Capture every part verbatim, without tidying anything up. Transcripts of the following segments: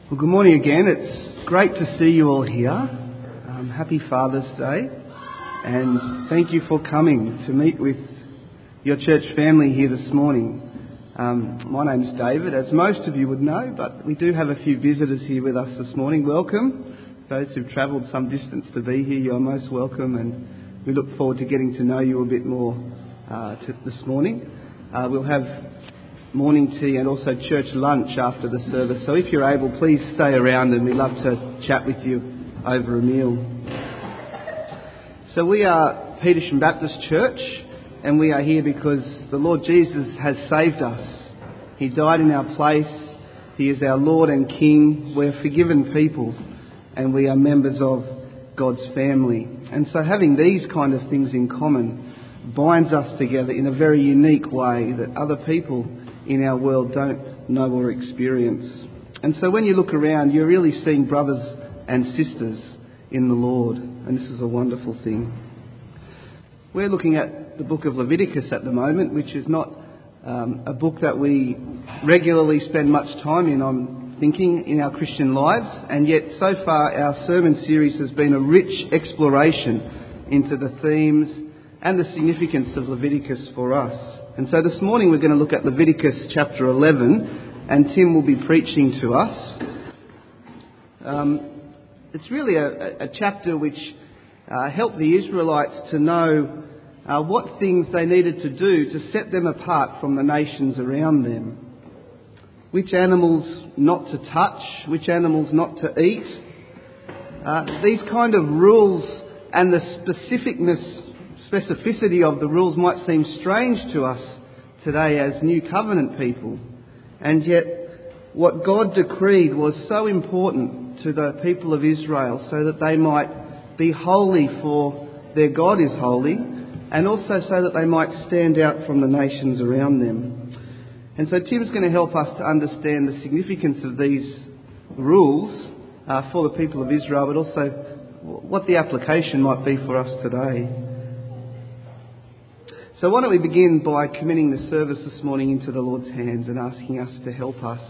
Well, good morning again. It's great to see you all here. Um, happy Father's Day, and thank you for coming to meet with your church family here this morning. Um, my name's David, as most of you would know, but we do have a few visitors here with us this morning. Welcome. Those who've travelled some distance to be here, you're most welcome, and we look forward to getting to know you a bit more uh, to this morning. Uh, we'll have morning tea and also church lunch after the service. So if you're able, please stay around and we'd love to chat with you over a meal. So we are Petersham Baptist Church, and we are here because the Lord Jesus has saved us. He died in our place. He is our Lord and King. We're forgiven people and we are members of God's family. And so having these kind of things in common binds us together in a very unique way that other people in our world don't know or experience. And so when you look around, you're really seeing brothers and sisters in the Lord, and this is a wonderful thing. We're looking at the book of Leviticus at the moment, which is not um, a book that we regularly spend much time in, I'm thinking, in our Christian lives, and yet so far our sermon series has been a rich exploration into the themes and the significance of Leviticus for us. And so this morning we're going to look at Leviticus chapter eleven, and Tim will be preaching to us. Um, it's really a, a chapter which uh, helped the Israelites to know uh, what things they needed to do to set them apart from the nations around them. Which animals not to touch, which animals not to eat. Uh, these kind of rules and the specificness specificity of the rules might seem strange to us today as New Covenant people, and yet what God decreed was so important to the people of Israel so that they might be holy, for their God is holy, and also so that they might stand out from the nations around them. And so Tim's going to help us to understand the significance of these rules uh, for the people of Israel, but also what the application might be for us today. So why don't we begin by committing the service this morning into the Lord's hands and asking us to help us.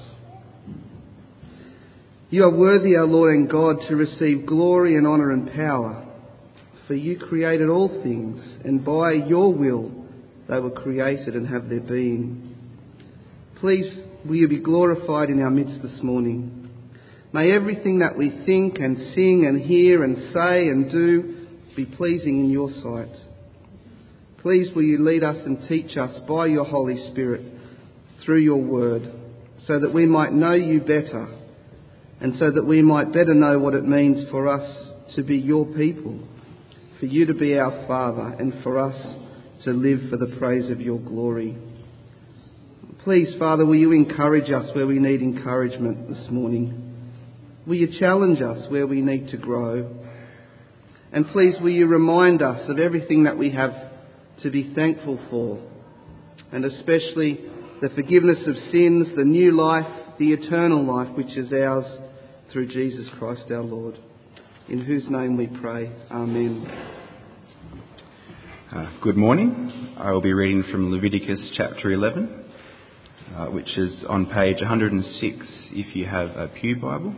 You are worthy, O Lord and God, to receive glory and honour and power, for you created all things, and by your will they were created and have their being. Please, will you be glorified in our midst this morning. May everything that we think and sing and hear and say and do be pleasing in your sight. Please will you lead us and teach us by your Holy Spirit through your word, so that we might know you better, and so that we might better know what it means for us to be your people, for you to be our Father, and for us to live for the praise of your glory. Please, Father, will you encourage us where we need encouragement this morning? Will you challenge us where we need to grow? And please, will you remind us of everything that we have to be thankful for, and especially the forgiveness of sins, the new life, the eternal life which is ours through Jesus Christ our Lord, in whose name we pray. Amen. Uh, good morning. I will be reading from Leviticus chapter eleven, uh, which is on page one hundred six if you have a Pew Bible.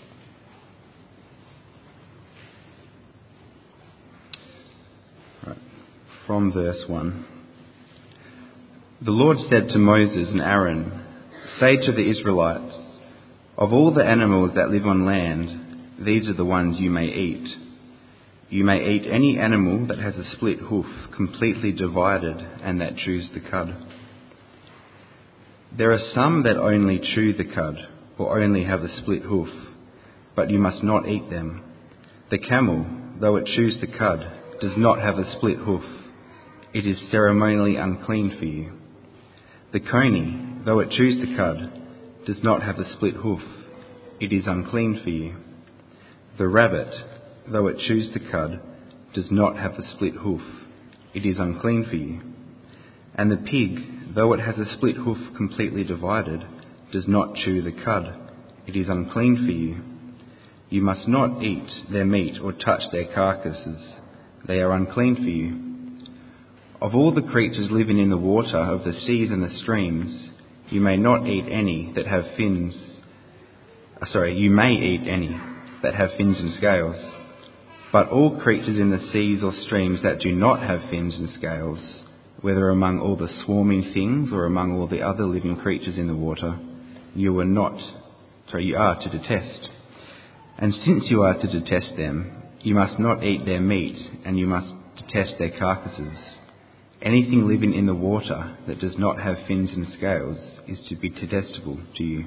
From verse one. The Lord said to Moses and Aaron, "Say to the Israelites, of all the animals that live on land, these are the ones you may eat. You may eat any animal that has a split hoof, completely divided, and that chews the cud. There are some that only chew the cud, or only have a split hoof, but you must not eat them. The camel, though it chews the cud, does not have a split hoof. It is ceremonially unclean for you. The coney, though it chews the cud, does not have a split hoof. It is unclean for you. The rabbit, though it chews the cud, does not have a split hoof. It is unclean for you. And the pig, though it has a split hoof completely divided, does not chew the cud. It is unclean for you. You must not eat their meat or touch their carcasses. They are unclean for you. Of all the creatures living in the water of the seas and the streams, you may not eat any that have fins, uh, sorry, you may eat any that have fins and scales. But all creatures in the seas or streams that do not have fins and scales, whether among all the swarming things or among all the other living creatures in the water, you are not, sorry, you are to detest. And since you are to detest them, you must not eat their meat, and you must detest their carcasses. Anything living in the water that does not have fins and scales is to be detestable to you.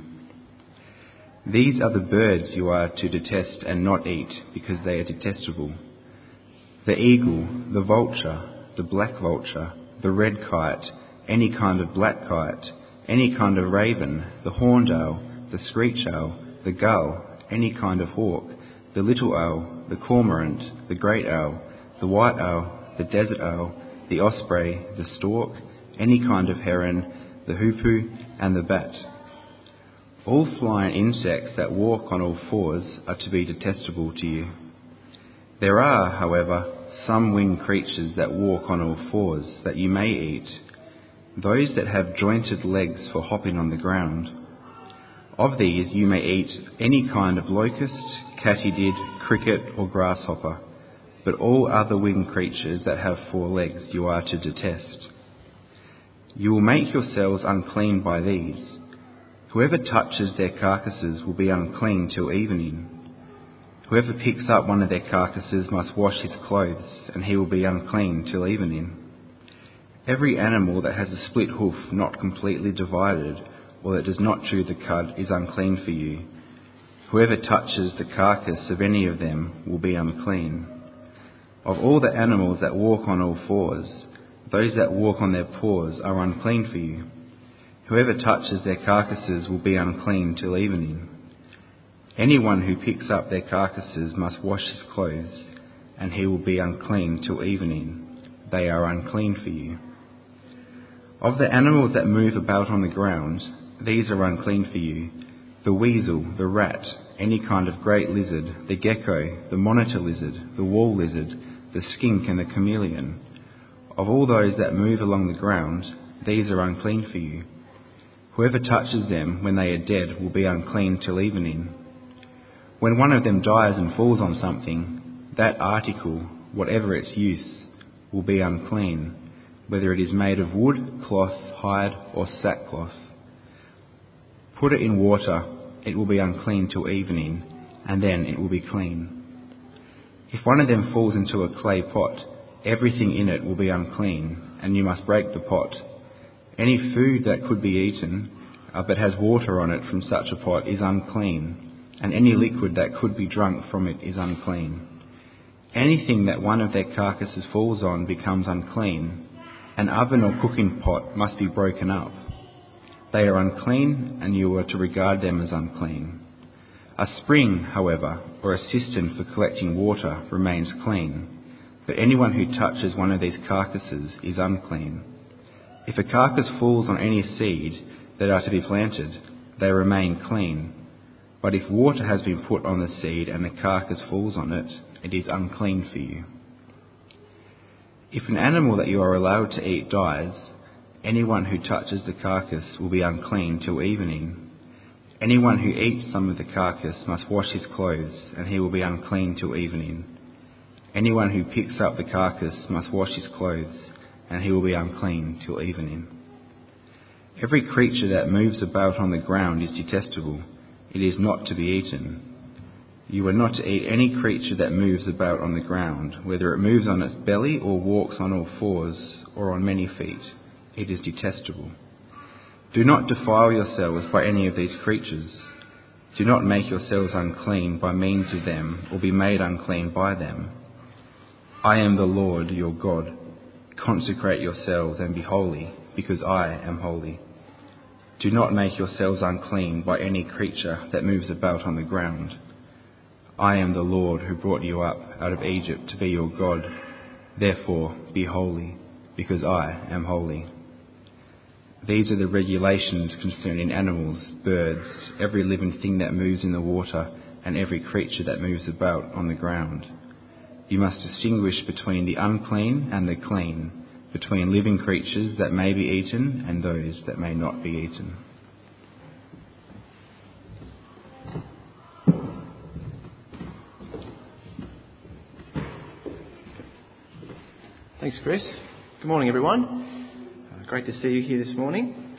These are the birds you are to detest and not eat, because they are detestable: the eagle, the vulture, the black vulture, the red kite, any kind of black kite, any kind of raven, the horned owl, the screech owl, the gull, any kind of hawk, the little owl, the cormorant, the great owl, the white owl, the desert owl, the osprey, the stork, any kind of heron, the hoopoe, and the bat. All flying insects that walk on all fours are to be detestable to you. There are, however, some winged creatures that walk on all fours that you may eat, those that have jointed legs for hopping on the ground. Of these you may eat any kind of locust, katydid, cricket, or grasshopper, but all other winged creatures that have four legs you are to detest. You will make yourselves unclean by these. Whoever touches their carcasses will be unclean till evening. Whoever picks up one of their carcasses must wash his clothes, and he will be unclean till evening. Every animal that has a split hoof not completely divided, or that does not chew the cud, is unclean for you. Whoever touches the carcass of any of them will be unclean. Of all the animals that walk on all fours, those that walk on their paws are unclean for you. Whoever touches their carcasses will be unclean till evening. Anyone who picks up their carcasses must wash his clothes, and he will be unclean till evening. They are unclean for you. Of the animals that move about on the ground, these are unclean for you: the weasel, the rat, any kind of great lizard, the gecko, the monitor lizard, the wall lizard, the skink, and the chameleon. Of all those that move along the ground, these are unclean for you. Whoever touches them when they are dead will be unclean till evening. When one of them dies and falls on something, that article, whatever its use, will be unclean, whether it is made of wood, cloth, hide, or sackcloth. Put it in water, it will be unclean till evening, and then it will be clean. If one of them falls into a clay pot, everything in it will be unclean, and you must break the pot. Any food that could be eaten, uh, but has water on it from such a pot, is unclean, and any liquid that could be drunk from it is unclean. Anything that one of their carcasses falls on becomes unclean. An oven or cooking pot must be broken up. They are unclean, and you are to regard them as unclean. A spring, however, or a cistern for collecting water remains clean, but anyone who touches one of these carcasses is unclean. If a carcass falls on any seed that are to be planted, they remain clean. But if water has been put on the seed and the carcass falls on it, it is unclean for you. If an animal that you are allowed to eat dies, anyone who touches the carcass will be unclean till evening. Anyone who eats some of the carcass must wash his clothes, and he will be unclean till evening. Anyone who picks up the carcass must wash his clothes, and he will be unclean till evening. Every creature that moves about on the ground is detestable. It is not to be eaten. You are not to eat any creature that moves about on the ground, whether it moves on its belly or walks on all fours or on many feet. It is detestable. Do not defile yourselves by any of these creatures. Do not make yourselves unclean by means of them, or be made unclean by them. I am the Lord your God. Consecrate yourselves and be holy, because I am holy. Do not make yourselves unclean by any creature that moves about on the ground. I am the Lord who brought you up out of Egypt to be your God. Therefore be holy, because I am holy. These are the regulations concerning animals, birds, every living thing that moves in the water, and every creature that moves about on the ground. You must distinguish between the unclean and the clean, between living creatures that may be eaten and those that may not be eaten. Thanks, Chris. Good morning, everyone. Uh, great to see you here this morning.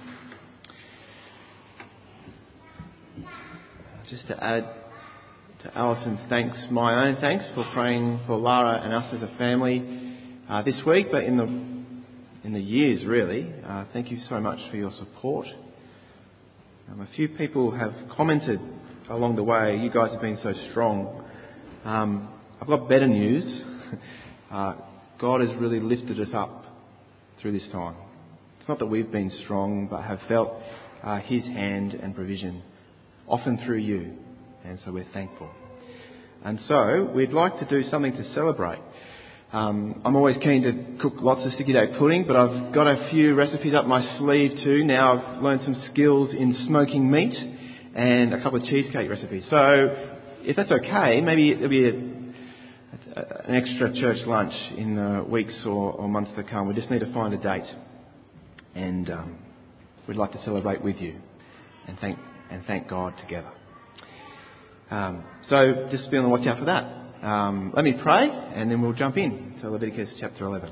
Uh, just to add to Alison's thanks, my own thanks for praying for Lara and us as a family uh, this week, but in the in the years, really. Uh, thank you so much for your support. Um, a few people have commented along the way, you guys have been so strong. Um, I've got better news. uh, God has really lifted us up through this time. It's not that we've been strong, but have felt uh, His hand and provision, often through you. And so we're thankful. And so we'd like to do something to celebrate. Um, I'm always keen to cook lots of sticky dough pudding, but I've got a few recipes up my sleeve too. Now I've learned some skills in smoking meat and a couple of cheesecake recipes. So if that's okay, maybe there'll be a an extra church lunch in uh, weeks or, or months to come. We just need to find a date, and um, we'd like to celebrate with you and thank and thank God together. Um, so just be on the watch out for that. Um, let me pray, and then we'll jump in to Leviticus chapter eleven.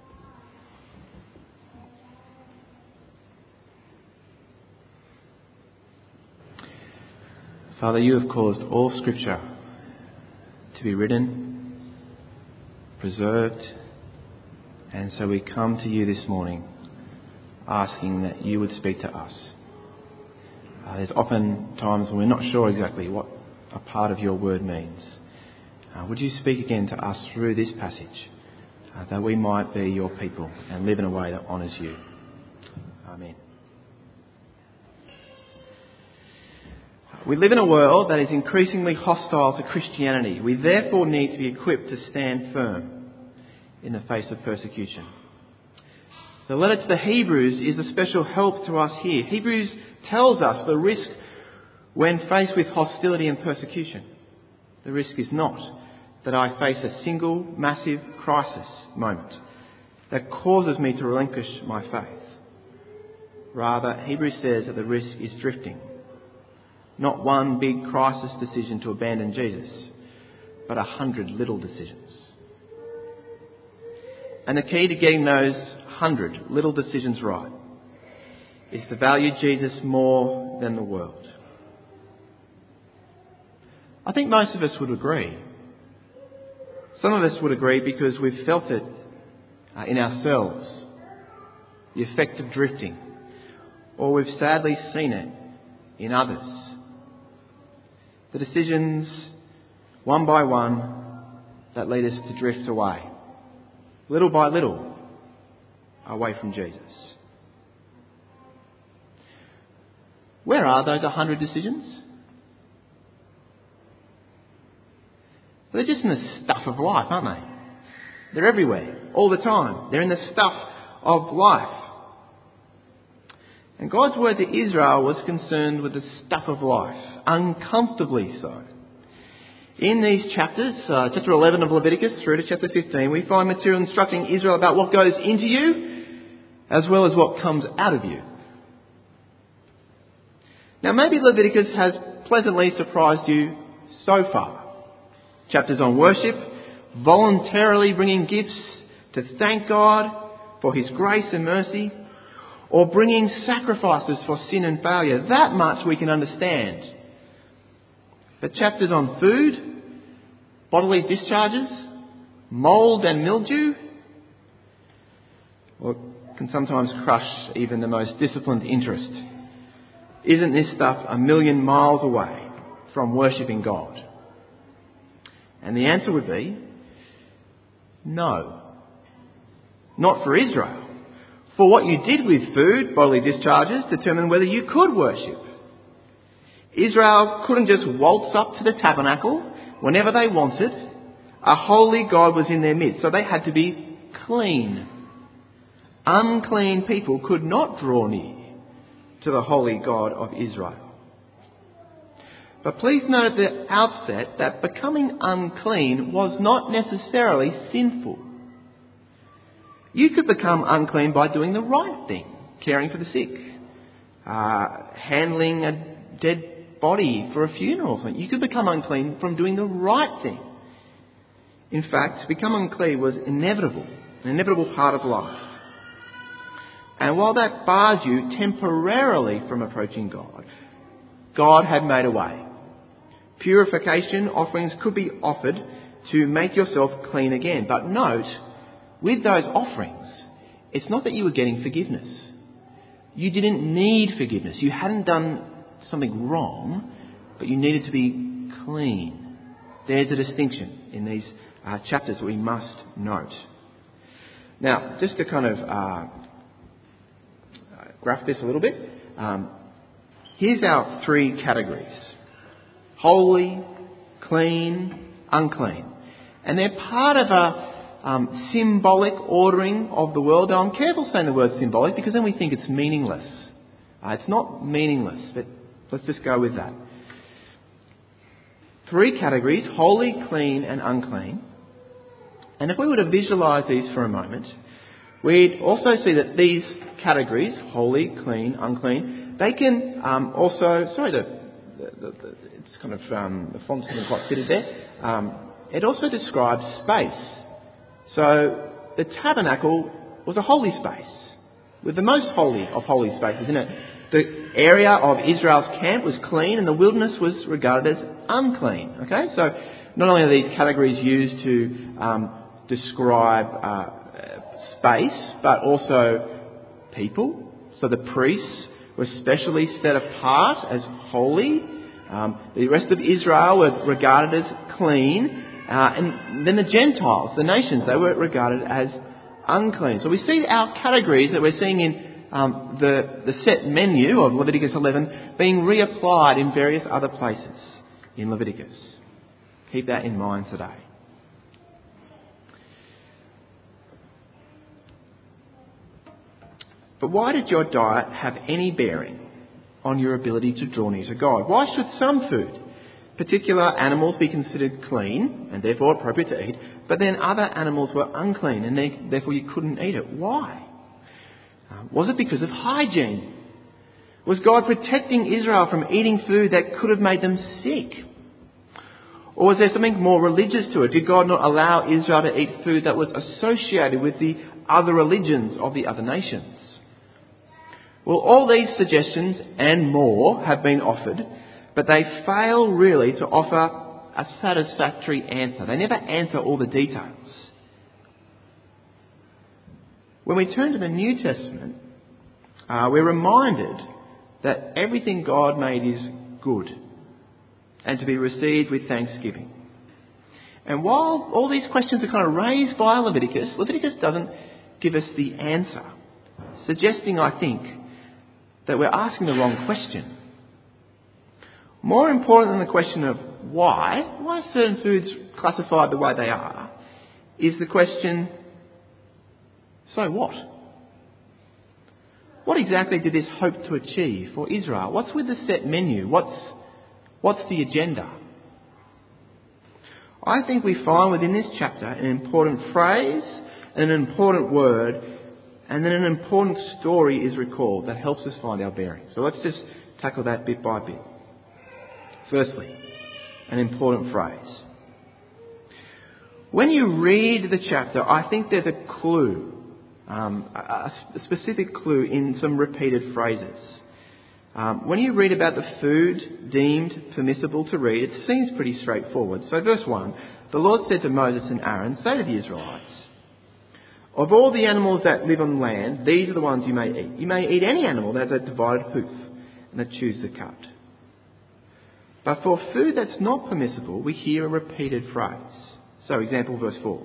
Father, you have caused all Scripture to be written, preserved, and so we come to you this morning asking that you would speak to us. Uh, there's often times when we're not sure exactly what a part of your word means. Uh, would you speak again to us through this passage, uh, that we might be your people and live in a way that honours you. Amen. We live in a world that is increasingly hostile to Christianity. We therefore need to be equipped to stand firm in the face of persecution. The letter to the Hebrews is a special help to us here. Hebrews tells us the risk when faced with hostility and persecution. The risk is not that I face a single massive crisis moment that causes me to relinquish my faith. Rather, Hebrews says that the risk is drifting. Not one big crisis decision to abandon Jesus, but a hundred little decisions. And the key to getting those hundred little decisions right is to value Jesus more than the world. I think most of us would agree. Some of us would agree because we've felt it uh, in ourselves, the effect of drifting, or we've sadly seen it in others. The decisions, one by one, that lead us to drift away, little by little, away from Jesus. Where are those a hundred decisions? They're just in the stuff of life, aren't they? They're everywhere, all the time. They're in the stuff of life. And God's word to Israel was concerned with the stuff of life, uncomfortably so. In these chapters, uh, chapter eleven of Leviticus through to chapter fifteen, we find material instructing Israel about what goes into you as well as what comes out of you. Now maybe Leviticus has pleasantly surprised you so far. Chapters on worship, voluntarily bringing gifts to thank God for His grace and mercy, or bringing sacrifices for sin and failure. That much we can understand. But chapters on food, bodily discharges, mould and mildew, or can sometimes crush even the most disciplined interest. Isn't this stuff a million miles away from worshipping God? And the answer would be no. Not for Israel. For what you did with food, bodily discharges, determined whether you could worship. Israel couldn't just waltz up to the tabernacle whenever they wanted. A holy God was in their midst, so they had to be clean. Unclean people could not draw near to the holy God of Israel. But please note at the outset that becoming unclean was not necessarily sinful. You could become unclean by doing the right thing, caring for the sick, uh, handling a dead body for a funeral. You could become unclean from doing the right thing. In fact, to become unclean was inevitable an inevitable part of life. And while that bars you temporarily from approaching God, God had made a way. Purification offerings could be offered to make yourself clean again. But note, with those offerings, it's not that you were getting forgiveness. You didn't need forgiveness. You hadn't done something wrong, but you needed to be clean. There's a distinction in these uh, chapters that we must note. Now, just to kind of uh, graph this a little bit, um, here's our three categories. Holy, clean, unclean. And they're part of a um, symbolic ordering of the world. Now, I'm careful saying the word symbolic because then we think it's meaningless. Uh, it's not meaningless, but let's just go with that. Three categories, holy, clean and unclean. And if we were to visualise these for a moment, we'd also see that these categories, holy, clean, unclean, they can um, also, sorry, the, the, the, it's kind of, um, the font's not quite fitted there. Um, it also describes space. So the tabernacle was a holy space, with the most holy of holy spaces in it. The area of Israel's camp was clean and the wilderness was regarded as unclean. Okay, so not only are these categories used to um, describe uh, space, but also people. So the priests were specially set apart as holy. Um, the rest of Israel were regarded as clean. Uh, and then the Gentiles, the nations, they were regarded as unclean. So we see our categories that we're seeing in um, the, the set menu of Leviticus eleven being reapplied in various other places in Leviticus. Keep that in mind today. But why did your diet have any bearing on your ability to draw near to God? Why should some food, particular animals, be considered clean and therefore appropriate to eat, but then other animals were unclean and they, therefore you couldn't eat it? Why? Uh, was it because of hygiene? Was God protecting Israel from eating food that could have made them sick? Or was there something more religious to it? Did God not allow Israel to eat food that was associated with the other religions of the other nations? Well, all these suggestions and more have been offered, but they fail really to offer a satisfactory answer. They never answer all the details. When we turn to the New Testament, uh, we're reminded that everything God made is good and to be received with thanksgiving. And while all these questions are kind of raised by Leviticus, Leviticus doesn't give us the answer, suggesting, I think, that we're asking the wrong question. More important than the question of why, why are certain foods classified the way they are, is the question, so what? What exactly did this hope to achieve for Israel? What's with the set menu? What's, what's the agenda? I think we find within this chapter an important phrase and an important word, and then an important story is recalled that helps us find our bearings. So let's just tackle that bit by bit. Firstly, an important phrase. When you read the chapter, I think there's a clue, um, a specific clue in some repeated phrases. Um, when you read about the food deemed permissible to read, it seems pretty straightforward. So verse one, the Lord said to Moses and Aaron, say to the Israelites, of all the animals that live on land, these are the ones you may eat. You may eat any animal that has a divided hoof and that chews the cud. But for food that's not permissible, we hear a repeated phrase. So, example, verse four.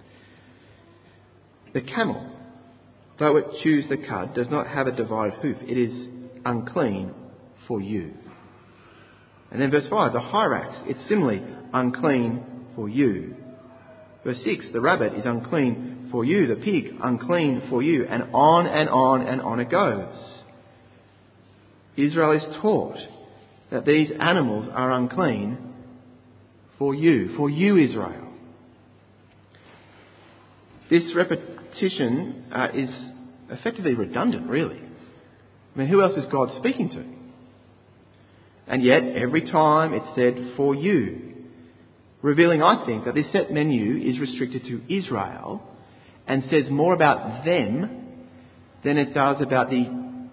The camel, though it chews the cud, does not have a divided hoof. It is unclean for you. And then verse five. The hyrax, it's similarly unclean for you. Verse six. The rabbit is unclean for you. The pig, unclean for you. And on and on and on it goes. Israel is taught that these animals are unclean for you, for you, Israel. This repetition uh, is effectively redundant, really. I mean, who else is God speaking to? And yet, every time it's said, for you, revealing, I think, that this set menu is restricted to Israel and says more about them than it does about the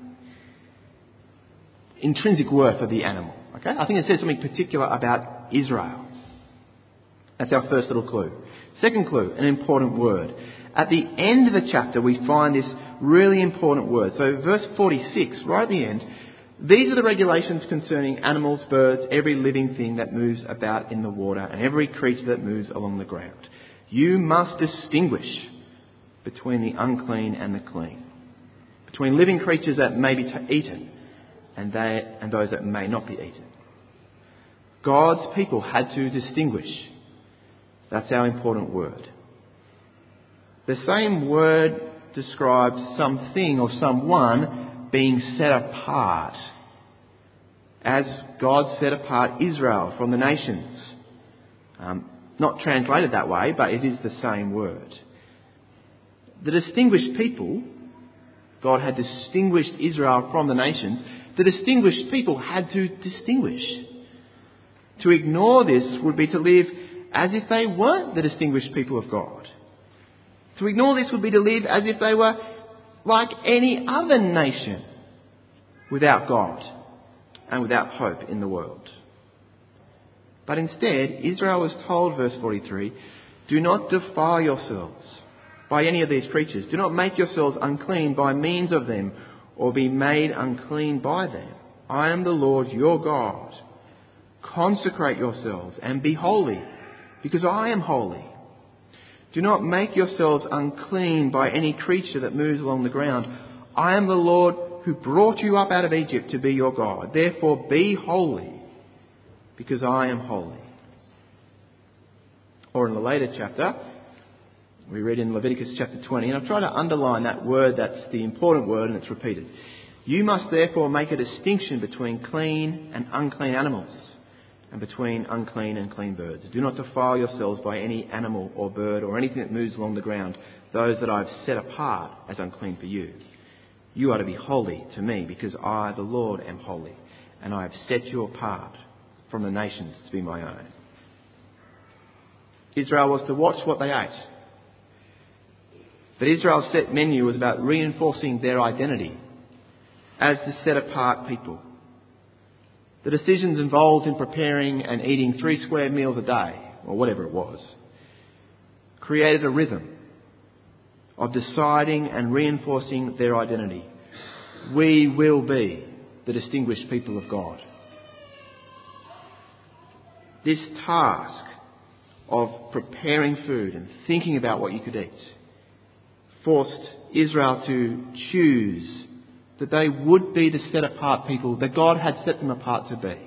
intrinsic worth of the animal. Okay? I think it says something particular about Israel. That's our first little clue. Second clue, an important word. At the end of the chapter, we find this really important word. So verse forty-six, right at the end, these are the regulations concerning animals, birds, every living thing that moves about in the water, and every creature that moves along the ground. You must distinguish between the unclean and the clean, between living creatures that may be t- eaten and, they, and those that may not be eaten. God's people had to distinguish. That's our important word. The same word describes something or someone being set apart, as God set apart Israel from the nations. Um, not translated that way, but it is the same word. The distinguished people, God had distinguished Israel from the nations. The distinguished people had to distinguish. To ignore this would be to live as if they weren't the distinguished people of God. To ignore this would be to live as if they were like any other nation, without God and without hope in the world. But instead, Israel was told, verse forty-three, do not defile yourselves by any of these creatures. Do not make yourselves unclean by means of them, or be made unclean by them. I am the Lord your God. Consecrate yourselves and be holy, because I am holy. Do not make yourselves unclean by any creature that moves along the ground. I am the Lord who brought you up out of Egypt to be your God. Therefore be holy, because I am holy. Or in the later chapter, we read in Leviticus chapter twenty, and I've tried to underline that word, that's the important word, and it's repeated. You must therefore make a distinction between clean and unclean animals, and between unclean and clean birds. Do not defile yourselves by any animal or bird or anything that moves along the ground, those that I have set apart as unclean for you. You are to be holy to me, because I, the Lord, am holy, and I have set you apart from the nations to be my own. Israel was to watch what they ate. But Israel's set menu was about reinforcing their identity as the set-apart people. The decisions involved in preparing and eating three square meals a day, or whatever it was, created a rhythm of deciding and reinforcing their identity. We will be the distinguished people of God. This task of preparing food and thinking about what you could eat forced Israel to choose that they would be the set-apart people that God had set them apart to be.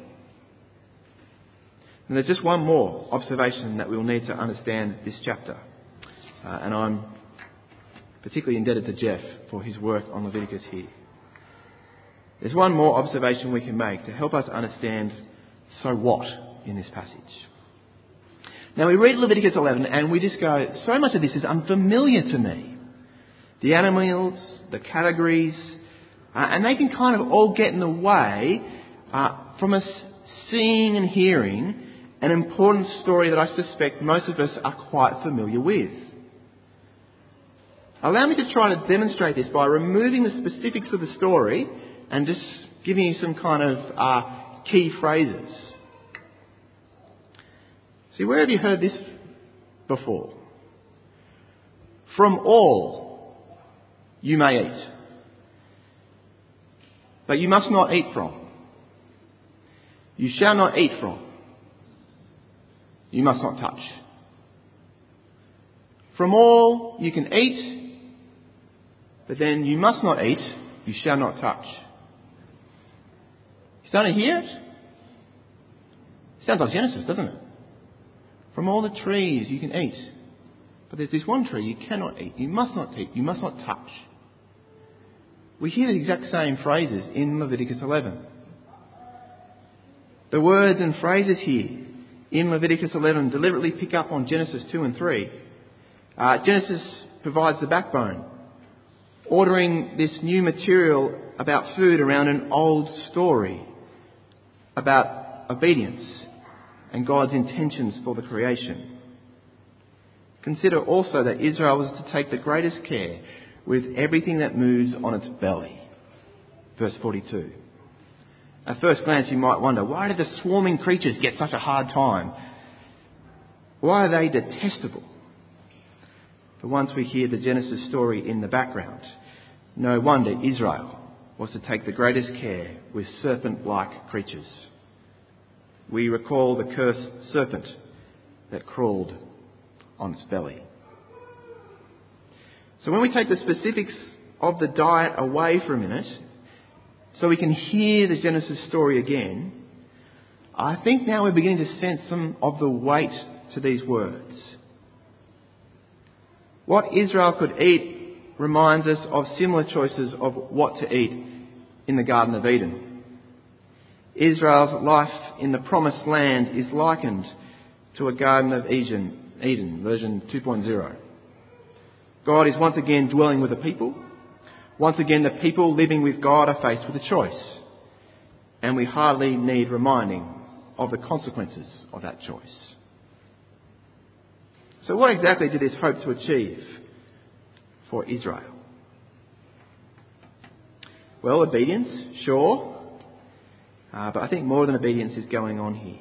And there's just one more observation that we'll need to understand this chapter. Uh, and I'm particularly indebted to Jeff for his work on Leviticus here. There's one more observation we can make to help us understand so what in this passage. Now we read Leviticus eleven and we just go, so much of this is unfamiliar to me. The animals, the categories, uh, and they can kind of all get in the way uh, from us seeing and hearing an important story that I suspect most of us are quite familiar with. Allow me to try to demonstrate this by removing the specifics of the story and just giving you some kind of uh, key phrases. See, where have you heard this before? From all you may eat, but you must not eat from. You shall not eat from. You must not touch. From all you can eat, but then you must not eat, you shall not touch. You starting to hear it? Sounds like Genesis, doesn't it? From all the trees you can eat, but there's this one tree you cannot eat, you must not eat, you must not touch. We hear the exact same phrases in Leviticus eleven. The words and phrases here in Leviticus eleven deliberately pick up on Genesis two and three. Uh, Genesis provides the backbone, ordering this new material about food around an old story about obedience and God's intentions for the creation. consider also that Israel was to take the greatest care with everything that moves on its belly. Verse forty-two. At first glance you might wonder, why did the swarming creatures get such a hard time? Why are they detestable? But once we hear the Genesis story in the background, no wonder Israel was to take the greatest care with serpent-like creatures. We recall the cursed serpent that crawled on its belly. So when we take the specifics of the diet away for a minute, so we can hear the Genesis story again, I think now we're beginning to sense some of the weight to these words. What Israel could eat reminds us of similar choices of what to eat in the Garden of Eden. Israel's life in the Promised Land is likened to a Garden of Eden, Eden version two point oh. God is once again dwelling with the people. Once again, the people living with God are faced with a choice. And we hardly need reminding of the consequences of that choice. So what exactly did this hope to achieve for Israel? Well, obedience, sure. Uh, but I think more than obedience is going on here.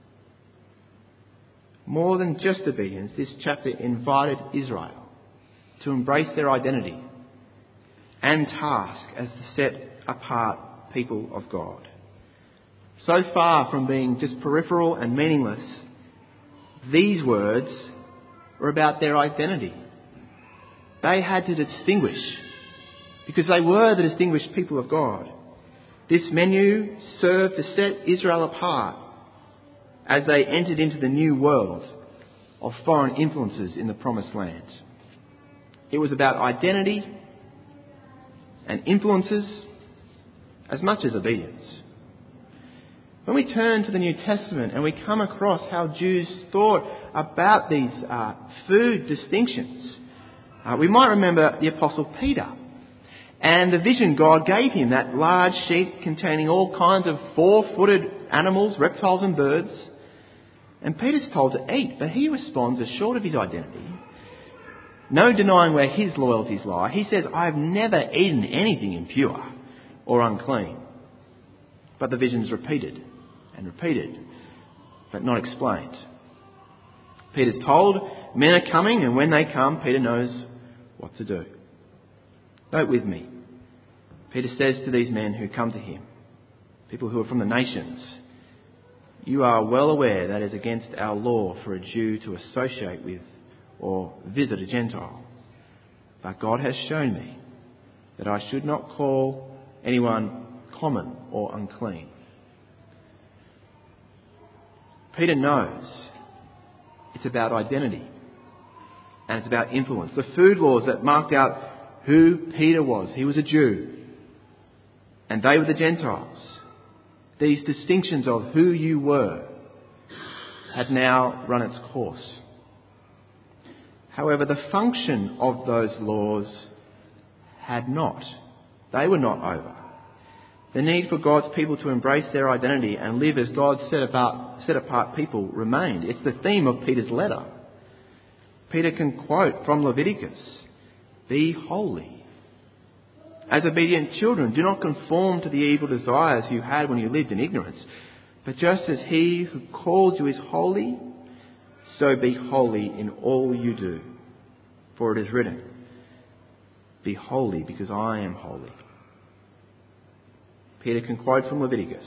More than just obedience, this chapter invited Israel to embrace their identity and task as the set-apart people of God. So far from being just peripheral and meaningless, these words were about their identity. They had to distinguish, because they were the distinguished people of God. This menu served to set Israel apart as they entered into the new world of foreign influences in the Promised Land. It was about identity and influences as much as obedience. When we turn to the New Testament and we come across how Jews thought about these uh, food distinctions, uh, we might remember the Apostle Peter and the vision God gave him, that large sheet containing all kinds of four-footed animals, reptiles and birds. And Peter's told to eat, but he responds assured of his identity. No denying where his loyalties lie. He says, I have never eaten anything impure or unclean. But the vision's repeated and repeated, but not explained. Peter's told, men are coming, and when they come, Peter knows what to do. Note with me, Peter says to these men who come to him, people who are from the nations, you are well aware that it is against our law for a Jew to associate with or visit a Gentile. But God has shown me that I should not call anyone common or unclean. Peter knows it's about identity and it's about influence. The food laws that marked out who Peter was. He was a Jew and they were the Gentiles. These distinctions of who you were had now run its course. However, the function of those laws had not. They were not over. The need for God's people to embrace their identity and live as God's set apart, set apart people remained. It's the theme of Peter's letter. Peter can quote from Leviticus, be holy. As obedient children, do not conform to the evil desires you had when you lived in ignorance. But just as he who called you is holy, so be holy in all you do. For it is written, be holy because I am holy. Peter can quote from Leviticus.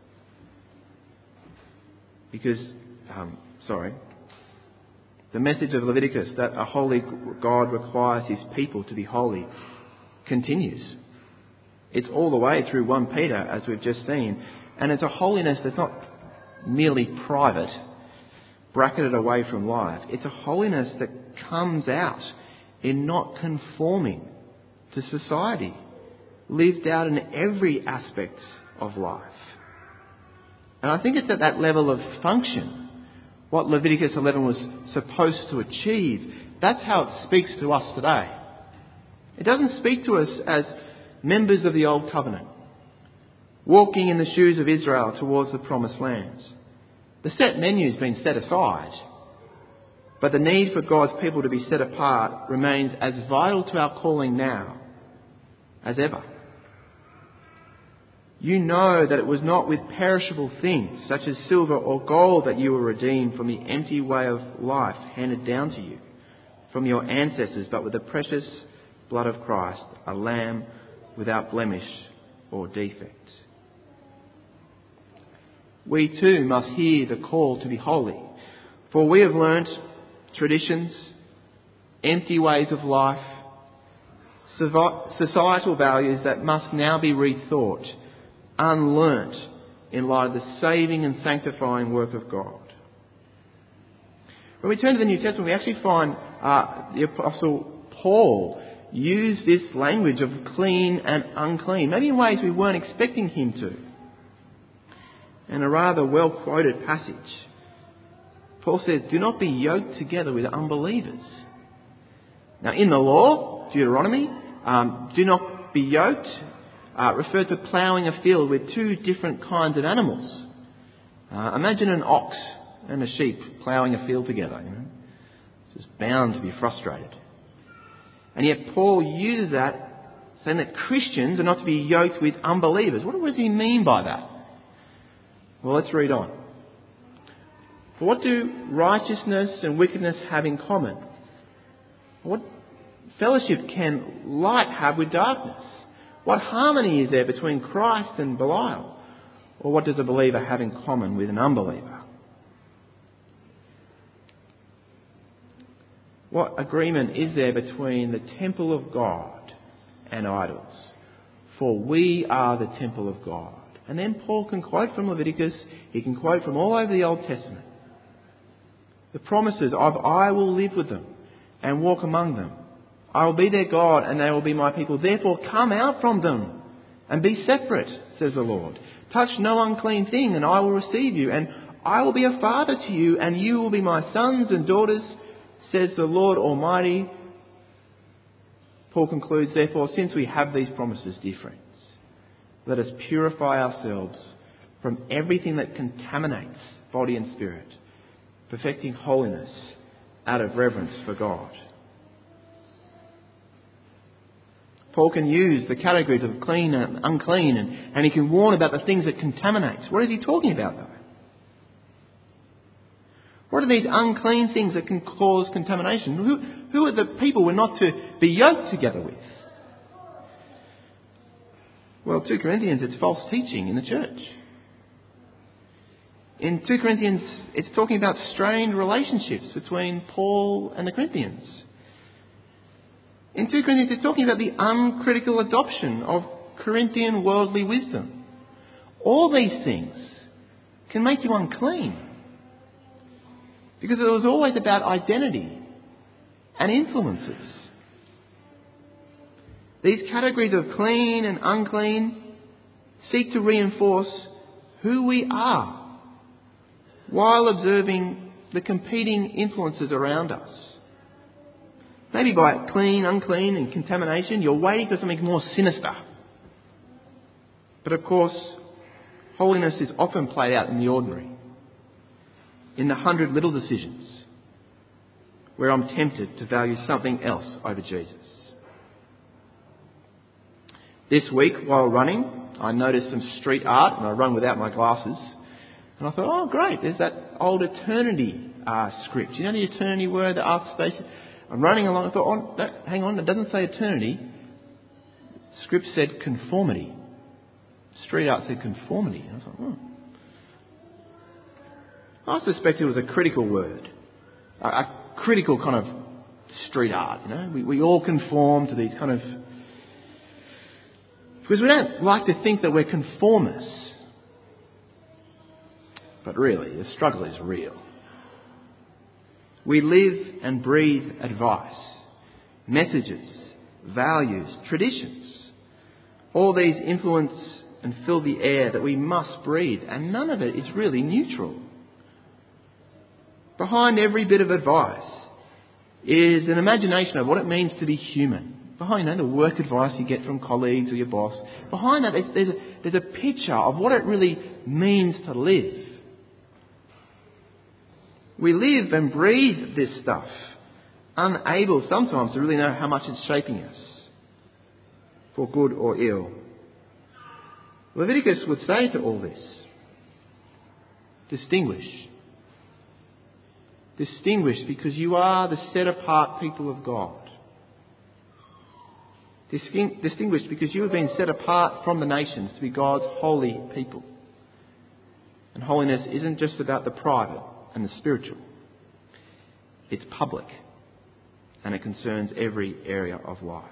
Because, um, sorry, the message of Leviticus that a holy God requires his people to be holy continues. It's all the way through First Peter, as we've just seen. And it's a holiness that's not merely private, bracketed away from life. It's a holiness that comes out in not conforming to society, lived out in every aspect of life. And I think it's at that level of function, what Leviticus eleven was supposed to achieve. That's how it speaks to us today. It doesn't speak to us as members of the Old Covenant, walking in the shoes of Israel towards the Promised Lands. The set menu's been set aside. But the need for God's people to be set apart remains as vital to our calling now as ever. You know that it was not with perishable things such as silver or gold that you were redeemed from the empty way of life handed down to you from your ancestors, but with the precious blood of Christ, a lamb without blemish or defect. We too must hear the call to be holy, for we have learnt traditions, empty ways of life, societal values that must now be rethought, unlearnt in light of the saving and sanctifying work of God. When we turn to the New Testament, we actually find uh, the Apostle Paul use this language of clean and unclean, maybe in ways we weren't expecting him to. In a rather well-quoted passage, Paul says, "Do not be yoked together with unbelievers." Now, in the law, Deuteronomy, um, do not be yoked uh, referred to ploughing a field with two different kinds of animals. Uh, imagine an ox and a sheep ploughing a field together. You know, it's just bound to be frustrated. And yet Paul uses that, saying that Christians are not to be yoked with unbelievers. What does he mean by that? Well, let's read on. For what do righteousness and wickedness have in common? What fellowship can light have with darkness? What harmony is there between Christ and Belial? Or what does a believer have in common with an unbeliever? What agreement is there between the temple of God and idols? For we are the temple of God. And then Paul can quote from Leviticus, he can quote from all over the Old Testament. The promises of I will live with them and walk among them. I will be their God and they will be my people. Therefore come out from them and be separate, says the Lord. Touch no unclean thing and I will receive you. And I will be a father to you and you will be my sons and daughters, says the Lord Almighty. Paul concludes, therefore, since we have these promises, dear friends, let us purify ourselves from everything that contaminates body and spirit, perfecting holiness out of reverence for God. Paul can use the categories of clean and unclean, and, and he can warn about the things that contaminate. What is he talking about, though? What are these unclean things that can cause contamination? Who, who are the people we're not to be yoked together with? Well, Second Corinthians, it's false teaching in the church. In Second Corinthians, it's talking about strained relationships between Paul and the Corinthians. In Second Corinthians, it's talking about the uncritical adoption of Corinthian worldly wisdom. All these things can make you unclean. Because it was always about identity and influences. These categories of clean and unclean seek to reinforce who we are while observing the competing influences around us. Maybe by clean, unclean and contamination, you're waiting for something more sinister. But of course, holiness is often played out in the ordinary, in the hundred little decisions where I'm tempted to value something else over Jesus. This week, while running, I noticed some street art, and I run without my glasses. And I thought, oh, great, there's that old Eternity uh, script. You know the Eternity word, the Ark Station? I'm running along, I thought, oh, no, hang on, it doesn't say eternity. Script said conformity. Street art said conformity. And I thought, oh. I suspect it was a critical word. A, a critical kind of street art, you know. We, we all conform to these kind of... Because we don't like to think that we're conformists. But really, the struggle is real. We live and breathe advice, messages, values, traditions. All these influence and fill the air that we must breathe, and none of it is really neutral. Behind every bit of advice is an imagination of what it means to be human. Behind that, the work advice you get from colleagues or your boss, behind that there's a, there's a picture of what it really means to live. We live and breathe this stuff, unable sometimes to really know how much it's shaping us, for good or ill. Leviticus would say to all this, distinguish. Distinguish because you are the set-apart people of God. Distinguished because you have been set apart from the nations to be God's holy people. And holiness isn't just about the private and the spiritual. It's public, and it concerns every area of life.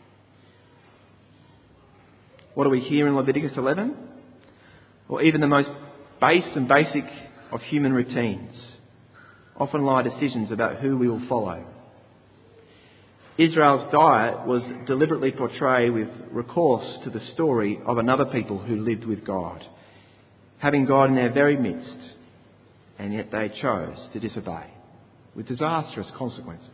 What do we hear in Leviticus eleven? Well, even the most base and basic of human routines often lie decisions about who we will follow. Israel's diet was deliberately portrayed with recourse to the story of another people who lived with God, having God in their very midst, and yet they chose to disobey, with disastrous consequences.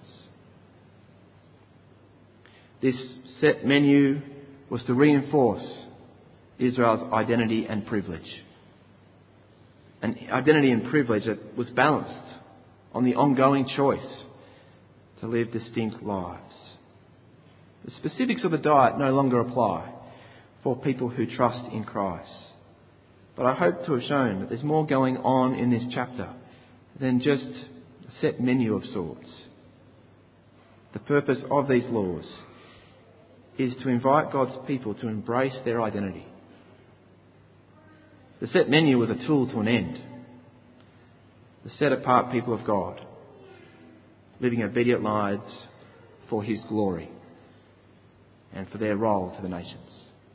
This set menu was to reinforce Israel's identity and privilege. An identity and privilege that was balanced on the ongoing choice to live distinct lives. The specifics of the diet no longer apply for people who trust in Christ. But I hope to have shown that there's more going on in this chapter than just a set menu of sorts. The purpose of these laws is to invite God's people to embrace their identity. The set menu was a tool to an end. The set-apart people of God, living obedient lives for His glory and for their role to the nations.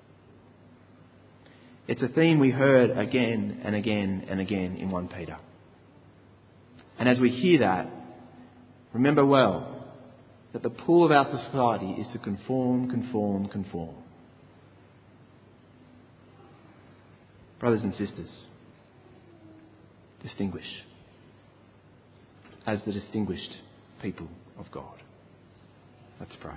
It's a theme we heard again and again and again in First Peter. And as we hear that, remember well that the pull of our society is to conform, conform, conform. Brothers and sisters, distinguish as the distinguished people of God. Let's pray.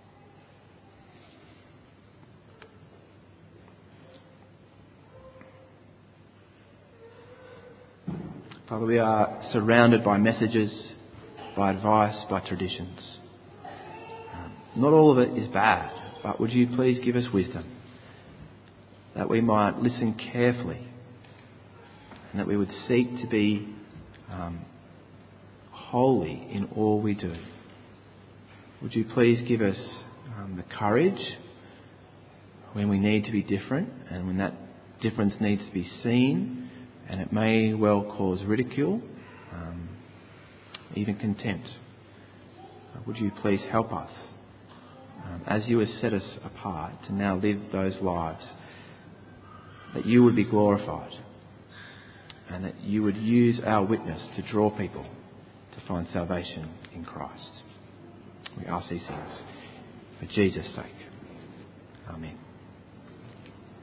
Father, we are surrounded by messages, by advice, by traditions. Not all of it is bad, but would you please give us wisdom that we might listen carefully and that we would seek to be um, holy in all we do. Would you please give us um, the courage when we need to be different and when that difference needs to be seen, and it may well cause ridicule, um, even contempt. Uh, would you please help us, um, as you have set us apart, to now live those lives, that you would be glorified and that you would use our witness to draw people to find salvation in Christ. We ask these things for Jesus' sake. Amen.